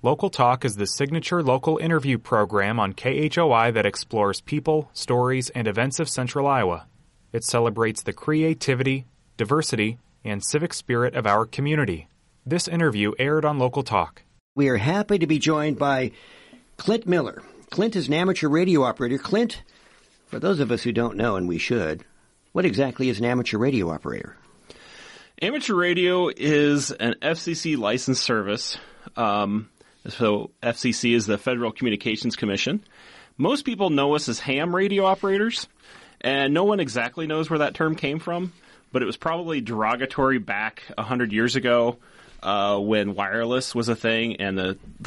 Local Talk is the signature local interview program on KHOI that explores people, stories, and events of Central Iowa. It celebrates the creativity, diversity, and civic spirit of our community. This interview aired on Local Talk. We are happy to be joined by Clint Miller. Clint is an amateur radio operator. Clint, for those of us who don't know, and we should, what exactly is an amateur radio operator? Amateur radio is an FCC licensed service. So FCC is the Federal Communications Commission. Most people know us as ham radio operators, and no one exactly knows where that term came from, but it was probably derogatory back 100 years ago when wireless was a thing and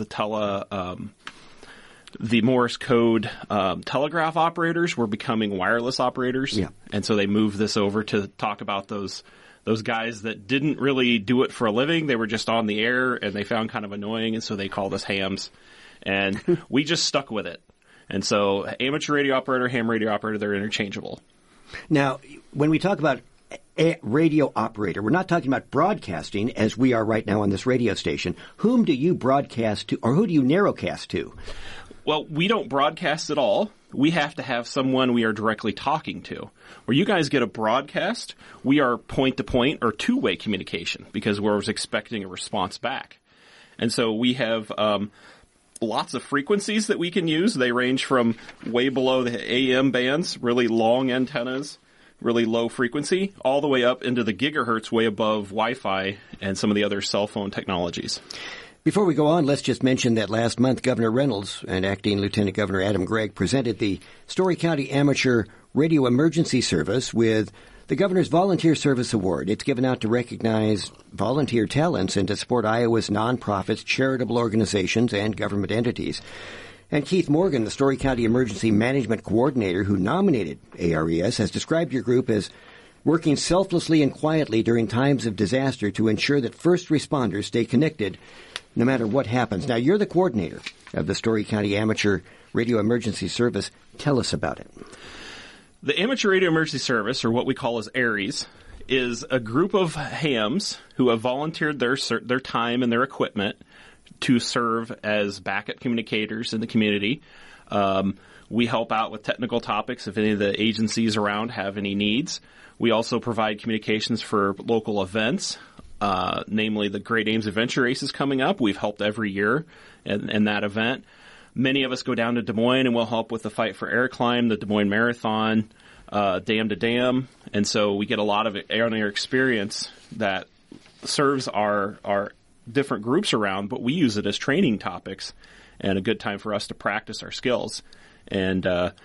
the Morse code telegraph operators were becoming wireless operators. Yeah. And so they moved this over to talk about those guys that didn't really do it for a living. They were just on the air, and they found kind of annoying, and so they called us hams. And we just stuck with it. And so amateur radio operator, ham radio operator, they're interchangeable. Now, when we talk about a radio operator, we're not talking about broadcasting as we are right now on this radio station. Whom do you broadcast to, or who do you narrowcast to? Well, we don't broadcast at all. We have to have someone we are directly talking to. Where you guys get a broadcast, we are point-to-point or two-way communication because we're expecting a response back. And so we have lots of frequencies that we can use. They range from way below the AM bands, really long antennas, really low frequency, all the way up into the gigahertz way above Wi-Fi and some of the other cell phone technologies. Before we go on, let's just mention that last month, Governor Reynolds and Acting Lieutenant Governor Adam Gregg presented the Story County Amateur Radio Emergency Service with the Governor's Volunteer Service Award. It's given out to recognize volunteer talents and to support Iowa's nonprofits, charitable organizations, and government entities. And Keith Morgan, the Story County Emergency Management Coordinator who nominated ARES, has described your group as working selflessly and quietly during times of disaster to ensure that first responders stay connected no matter what happens. Now, you're the coordinator of the Story County Amateur Radio Emergency Service. Tell us about it. The Amateur Radio Emergency Service, or what we call as ARES, is a group of hams who have volunteered their time and their equipment to serve as backup communicators in the community. We help out with technical topics if any of the agencies around have any needs. We also provide communications for local events. Namely the Great Ames Adventure Race is coming up. We've helped every year in that event. Many of us go down to Des Moines and we'll help with the Fight for Air Climb, the Des Moines Marathon, Dam to Dam. And so we get a lot of air-on-air experience that serves our different groups around, but we use it as training topics and a good time for us to practice our skills. And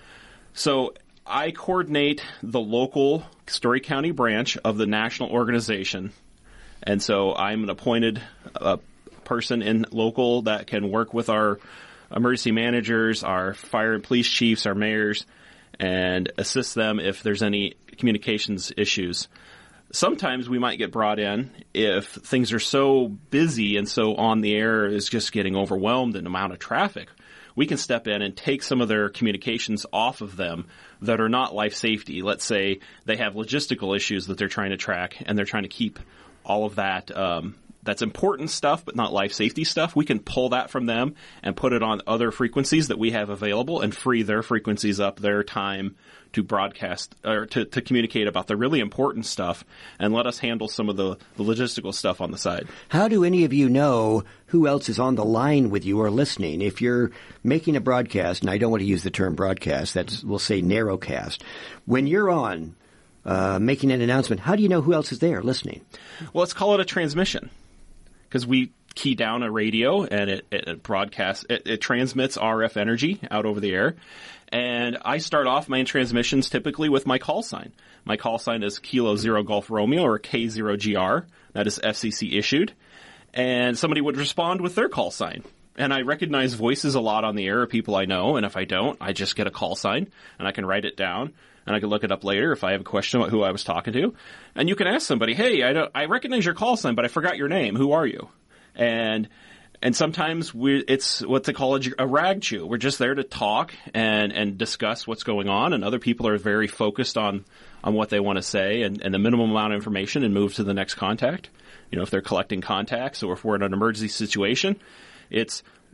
so I coordinate the local Story County branch of the national organization. And so I'm an appointed person in local that can work with our emergency managers, our fire and police chiefs, our mayors, and assist them if there's any communications issues. Sometimes we might get brought in if things are so busy and so on the air is just getting overwhelmed in the amount of traffic. We can step in and take some of their communications off of them that are not life safety. Let's say they have logistical issues that they're trying to track and they're trying to keep all of that, that's important stuff, but not life safety stuff. We can pull that from them and put it on other frequencies that we have available and free their frequencies up, their time to broadcast or to communicate about the really important stuff and let us handle some of the logistical stuff on the side. How do any of you know who else is on the line with you or listening? If you're making a broadcast, and I don't want to use the term broadcast, that's, we'll say narrowcast. When you're on, making an announcement, how do you know who else is there listening? Well, let's call it a transmission because we key down a radio and it broadcasts, it transmits RF energy out over the air. And I start off my transmissions typically with my call sign. My call sign is Kilo Zero Golf Romeo or K0GR. That is FCC issued. And somebody would respond with their call sign. And I recognize voices a lot on the air of people I know. And if I don't, I just get a call sign and I can write it down. And I can look it up later if I have a question about who I was talking to. And you can ask somebody, hey, I recognize your call sign, but I forgot your name. Who are you? And sometimes it's what they call a rag chew. We're just there to talk and discuss what's going on. And other people are very focused on what they want to say and the minimum amount of information and move to the next contact. You know, if they're collecting contacts or if we're in an emergency situation, it's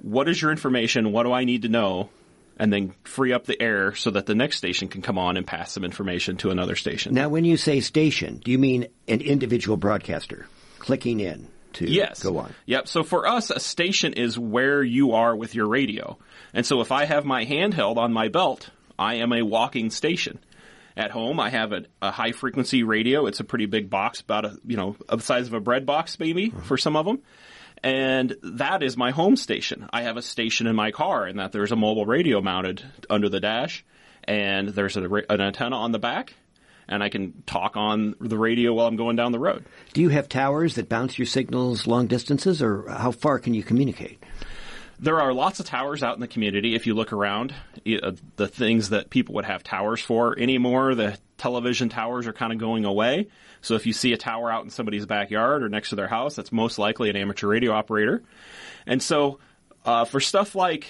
what is your information? What do I need to know? And then free up the air so that the next station can come on and pass some information to another station. Now, when you say station, do you mean an individual broadcaster clicking in to go on? Yep. So for us, a station is where you are with your radio. And so if I have my handheld on my belt, I am a walking station. At home, I have a high-frequency radio. It's a pretty big box, about the size of a bread box, maybe, for some of them. And that is my home station. I have a station in my car in that there's a mobile radio mounted under the dash, and there's an antenna on the back, and I can talk on the radio while I'm going down the road. Do you have towers that bounce your signals long distances, or how far can you communicate? There are lots of towers out in the community. If you look around, the things that people would have towers for anymore, the television towers are kind of going away. So if you see a tower out in somebody's backyard or next to their house, that's most likely an amateur radio operator. And so for stuff like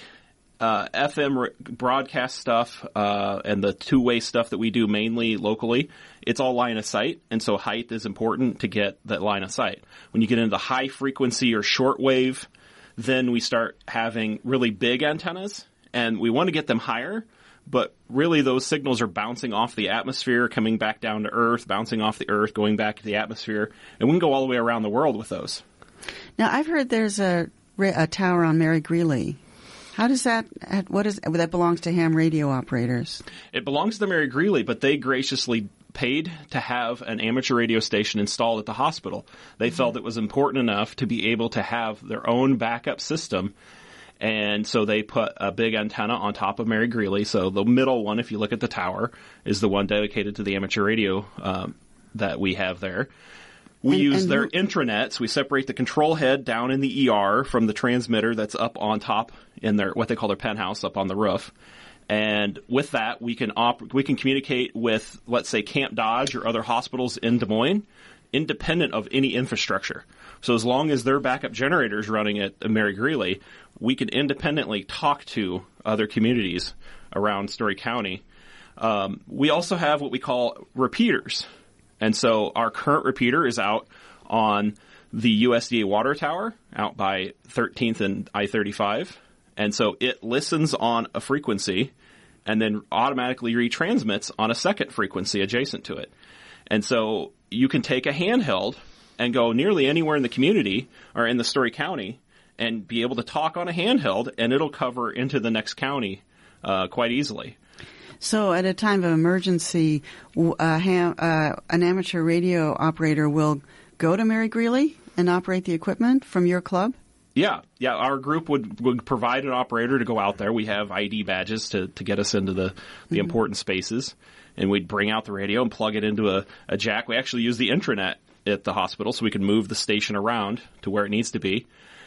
FM broadcast stuff and the two-way stuff that we do mainly locally, it's all line of sight. And so height is important to get that line of sight. When you get into the high frequency or shortwave, then we start having really big antennas, and we want to get them higher, but really those signals are bouncing off the atmosphere, coming back down to Earth, bouncing off the Earth, going back to the atmosphere, and we can go all the way around the world with those. Now, I've heard there's a tower on Mary Greeley. How does that belongs to ham radio operators? It belongs to Mary Greeley, but they graciously paid to have an amateur radio station installed at the hospital. They felt it was important enough to be able to have their own backup system, and so they put a big antenna on top of Mary Greeley. So the middle one, if you look at the tower, is the one dedicated to the amateur radio that we have there. We use their intranets. We separate the control head down in the ER from the transmitter that's up on top in their what they call their penthouse up on the roof. And with that, we can communicate with, let's say, Camp Dodge or other hospitals in Des Moines, independent of any infrastructure. So as long as their backup generator is running at Mary Greeley, we can independently talk to other communities around Story County. We also have what we call repeaters. And so our current repeater is out on the USDA water tower out by 13th and I-35. And so it listens on a frequency and then automatically retransmits on a second frequency adjacent to it. And so you can take a handheld and go nearly anywhere in the community or in the Story County and be able to talk on a handheld, and it'll cover into the next county quite easily. So at a time of emergency, an amateur radio operator will go to Mary Greeley and operate the equipment from your club? Yeah. Our group would provide an operator to go out there. We have ID badges to get us into the important spaces, and we'd bring out the radio and plug it into a jack. We actually use the intranet at the hospital so we can move the station around to where it needs to be,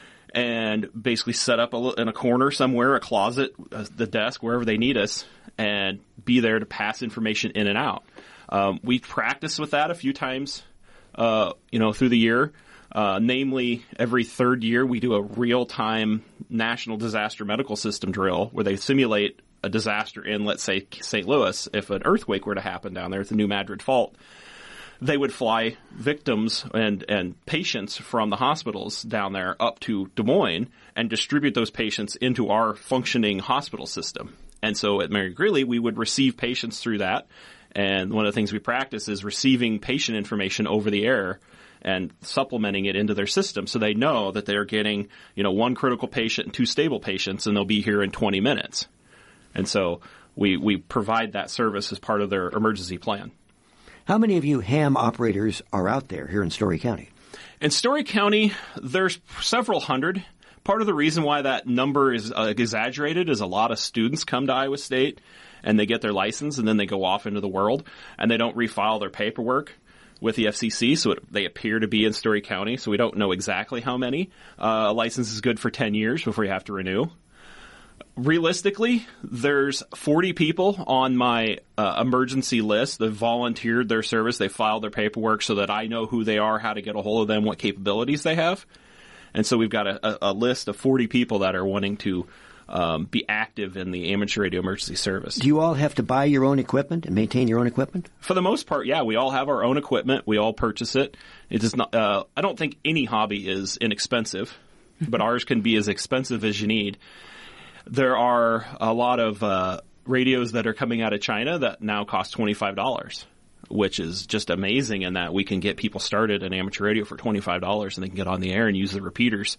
and basically set up in a corner somewhere, a closet, the desk, wherever they need us, and be there to pass information in and out. We practice with that a few times, through the year. Namely, every third year we do a real-time National Disaster Medical System drill where they simulate a disaster in, let's say, St. Louis. If an earthquake were to happen down there at the New Madrid Fault, they would fly victims and patients from the hospitals down there up to Des Moines and distribute those patients into our functioning hospital system. And so at Mary Greeley, we would receive patients through that. And one of the things we practice is receiving patient information over the air and supplementing it into their system so they know that they're getting, one critical patient and 2 stable patients, and they'll be here in 20 minutes. And so we provide that service as part of their emergency plan. How many of you ham operators are out there here in Story County? In Story County, there's several hundred. Part of the reason why that number is exaggerated is a lot of students come to Iowa State and they get their license and then they go off into the world and they don't refile their paperwork with the FCC, so they appear to be in Story County, so we don't know exactly how many. A license is good for 10 years before you have to renew. Realistically, there's 40 people on my emergency list that volunteered their service. They filed their paperwork so that I know who they are, how to get a hold of them, what capabilities they have. And so we've got a list of 40 people that are wanting to be active in the amateur radio emergency service. Do you all have to buy your own equipment and maintain your own equipment? For the most part, yeah. We all have our own equipment. We all purchase it. It is not. I don't think any hobby is inexpensive. but ours can be as expensive as you need. There are a lot of radios that are coming out of China that now cost $25, which is just amazing in that we can get people started in amateur radio for $25 and they can get on the air and use the repeaters.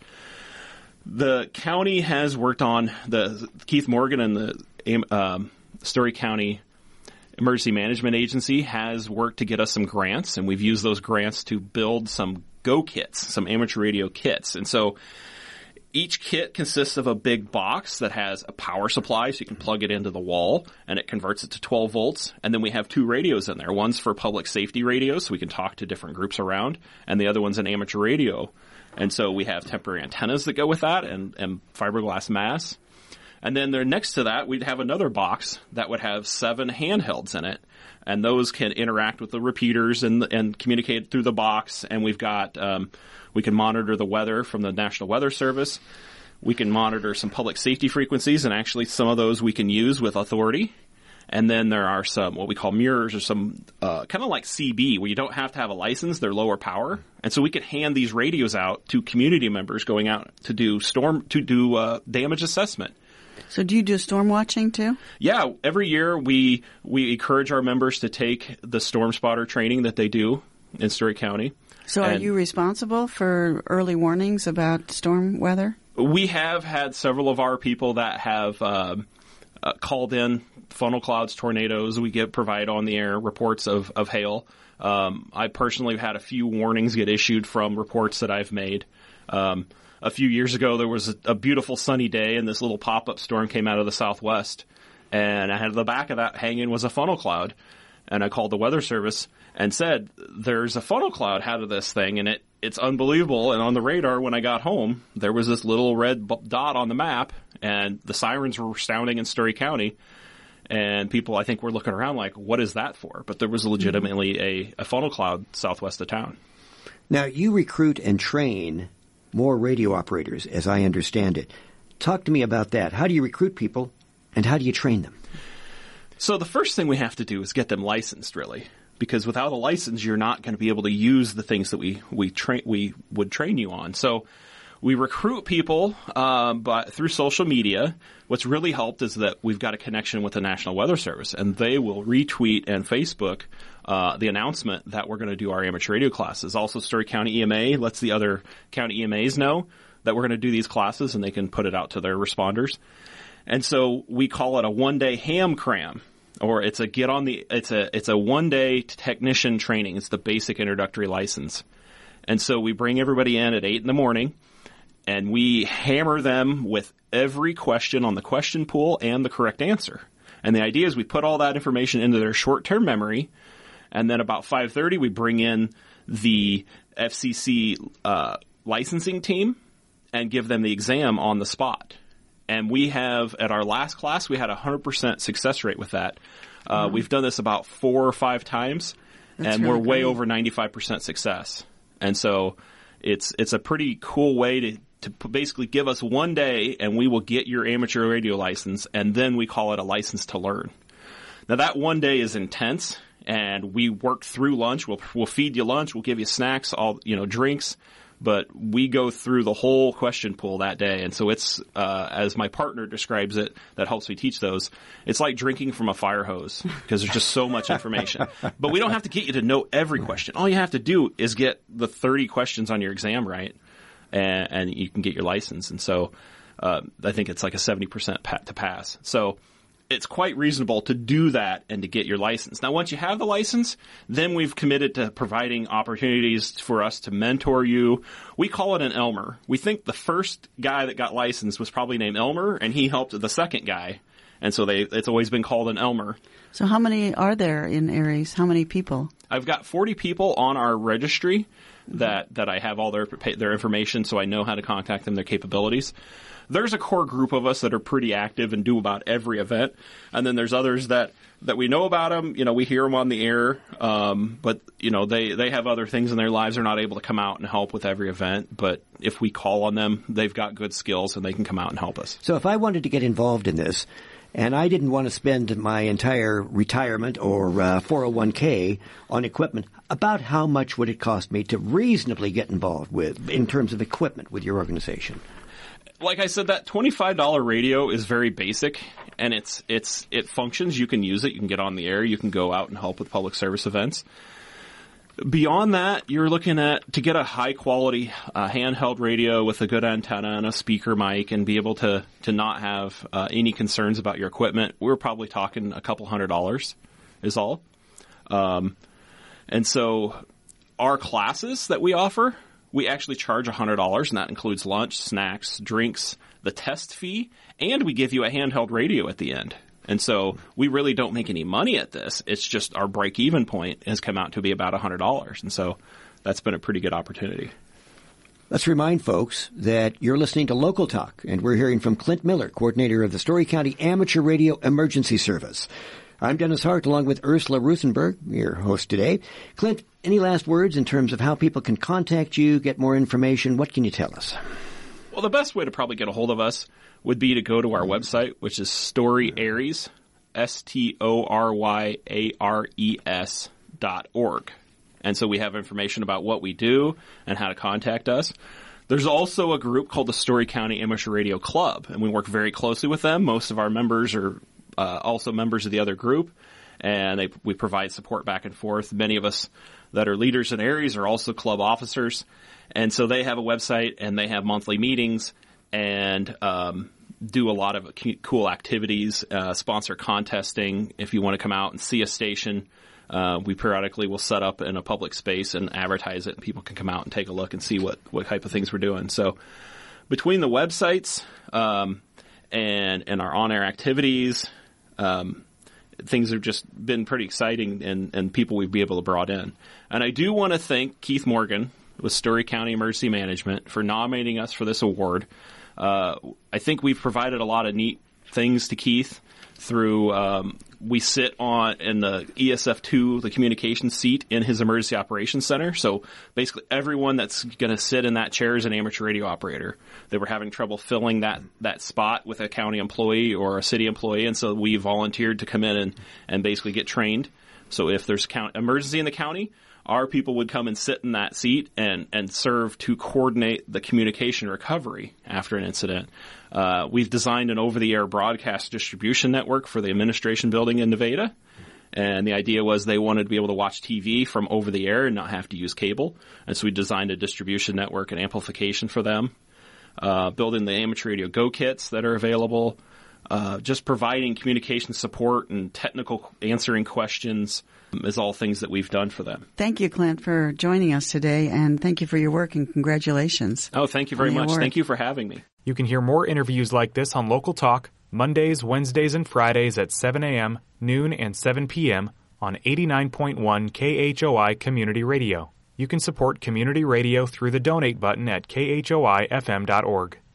The county has worked on Keith Morgan and the Story County Emergency Management Agency has worked to get us some grants, and we've used those grants to build some Go kits, some amateur radio kits. And so each kit consists of a big box that has a power supply, so you can plug it into the wall, and it converts it to 12 volts. And then we have 2 radios in there. One's for public safety radios, so we can talk to different groups around, and the other one's an amateur radio. And so we have temporary antennas that go with that and fiberglass masts. And then there next to that, we'd have another box that would have 7 handhelds in it. And those can interact with the repeaters and communicate through the box. And we've got we can monitor the weather from the National Weather Service. We can monitor some public safety frequencies, and actually some of those we can use with authority. And then there are some what we call mirrors, or some kind of like CB, where you don't have to have a license. They're lower power. And so we could hand these radios out to community members going out to do damage assessment. So do you do storm watching too? Yeah, every year we encourage our members to take the storm spotter training that they do in Story County. So are you responsible for early warnings about storm weather? We have had several of our people that have called in funnel clouds, tornadoes. We provide on the air reports of hail. I personally have had a few warnings get issued from reports that I've made. A few years ago, there was a beautiful sunny day, and this little pop-up storm came out of the southwest. And I had the back of that hanging was a funnel cloud. And I called the weather service and said, there's a funnel cloud out of this thing, and it's unbelievable. And on the radar, when I got home, there was this little red dot on the map, and the sirens were sounding in Story County. And people, I think, were looking around like, what is that for? But there was legitimately a funnel cloud southwest of town. Now, you recruit and train more radio operators, as I understand it. Talk to me about that. How do you recruit people, and how do you train them? So the first thing we have to do is get them licensed, really. Because without a license, you're not going to be able to use the things that we would train you on. So we recruit people but through social media. What's really helped is that we've got a connection with the National Weather Service, and they will retweet and Facebook the announcement that we're going to do our amateur radio classes. Also, Story County EMA lets the other county EMAs know that we're going to do these classes, and they can put it out to their responders. And so we call it a one-day ham cram, or it's a one-day technician training. It's the basic introductory license. And so we bring everybody in at 8 in the morning, and we hammer them with every question on the question pool and the correct answer. And the idea is we put all that information into their short-term memory, and then about 5:30 we bring in the FCC licensing team and give them the exam on the spot. And we have, at our last class, we had 100% success rate with that. We've done this about 4 or 5 times, and we're way over 95% success. And so it's a pretty cool way to basically give us one day, and we will get your amateur radio license, and then we call it a license to learn. Now, that one day is intense, and we work through lunch. We'll feed you lunch. We'll give you snacks, drinks. But we go through the whole question pool that day. And so it's, as my partner describes it, that helps me teach those, it's like drinking from a fire hose because there's just so much information. But we don't have to get you to know every question. All you have to do is get the 30 questions on your exam right, and you can get your license. And so I think it's like a 70% to pass. So it's quite reasonable to do that and to get your license. Now, once you have the license, then we've committed to providing opportunities for us to mentor you. We call it an Elmer. We think the first guy that got licensed was probably named Elmer, and he helped the second guy. And so it's always been called an Elmer. So how many are there in Aries? How many people? I've got 40 people on our registry that I have all their information, so I know how to contact them, their capabilities. there's a core group of us that are pretty active and do about every event. And then there's others that we know about them. We hear them on the air. But, they have other things in their lives. They're not able to come out and help with every event. But if we call on them, they've got good skills and they can come out and help us. So if I wanted to get involved in this, and I didn't want to spend my entire retirement or 401k on equipment, about how much would it cost me to reasonably get involved in terms of equipment with your organization? Like I said, that $25 radio is very basic, and it functions. You can use it. You can get on the air. You can go out and help with public service events. Beyond that, you're looking at, to get a high-quality handheld radio with a good antenna and a speaker mic and be able to not have any concerns about your equipment, we're probably talking a couple $100 is all. And so our classes that we offer, we actually charge $100, and that includes lunch, snacks, drinks, the test fee, and we give you a handheld radio at the end. And so we really don't make any money at this. It's just our break-even point has come out to be about $100. And so that's been a pretty good opportunity. Let's remind folks that you're listening to Local Talk, and we're hearing from Clint Miller, coordinator of the Story County Amateur Radio Emergency Service. I'm Dennis Hart, along with Ursula Ruthenberg, your host today. Clint, any last words in terms of how people can contact you, get more information? What can you tell us? Well, the best way to probably get a hold of us would be to go to our website, which is storyares, STORYARES.org. And so we have information about what we do and how to contact us. There's also a group called the Story County Amateur Radio Club, and we work very closely with them. Most of our members are also members of the other group, and we provide support back and forth. Many of us that are leaders in areas are also club officers. And so they have a website, and they have monthly meetings, and do a lot of cool activities, sponsor contesting. If you want to come out and see a station, we periodically will set up in a public space and advertise it, and people can come out and take a look and see what type of things we're doing. So between the websites and our on-air activities, things have just been pretty exciting, and people we've been able to brought in. And I do want to thank Keith Morgan with Story County Emergency Management for nominating us for this award. I think we've provided a lot of neat things to Keith through we sit in the ESF2, the communication seat in his Emergency Operations Center. So basically everyone that's going to sit in that chair is an amateur radio operator. They were having trouble filling that spot with a county employee or a city employee, and so we volunteered to come in and basically get trained. So if there's emergency in the county, our people would come and sit in that seat and serve to coordinate the communication recovery after an incident. We've designed an over-the-air broadcast distribution network for the administration building in Nevada. And the idea was they wanted to be able to watch TV from over the air and not have to use cable. And so we designed a distribution network and amplification for them. Building the amateur radio go kits that are available. Just providing communication support and technical answering questions is all things that we've done for them. Thank you, Clint, for joining us today, and thank you for your work, and congratulations. Oh, thank you very much. Thank you for having me. You can hear more interviews like this on Local Talk, Mondays, Wednesdays, and Fridays at 7 a.m., noon, and 7 p.m. on 89.1 KHOI Community Radio. You can support community radio through the donate button at khoifm.org.